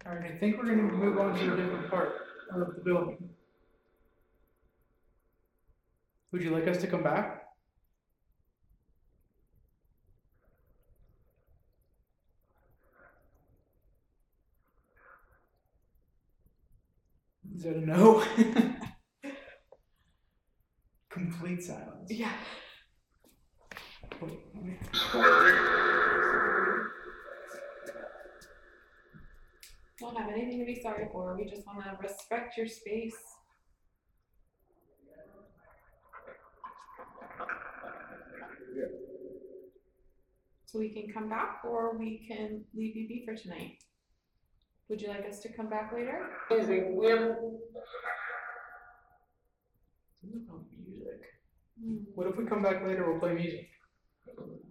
Alright, I think we're gonna move on to a different part of the building. Would you like us to come back? Is that a no? Complete silence. Yeah. Wait, let me- Don't have anything to be sorry for. We just want to respect your space. So we can come back, or we can leave you be for tonight. Would you like us to come back later? Something about music. What if we come back later? We'll play music.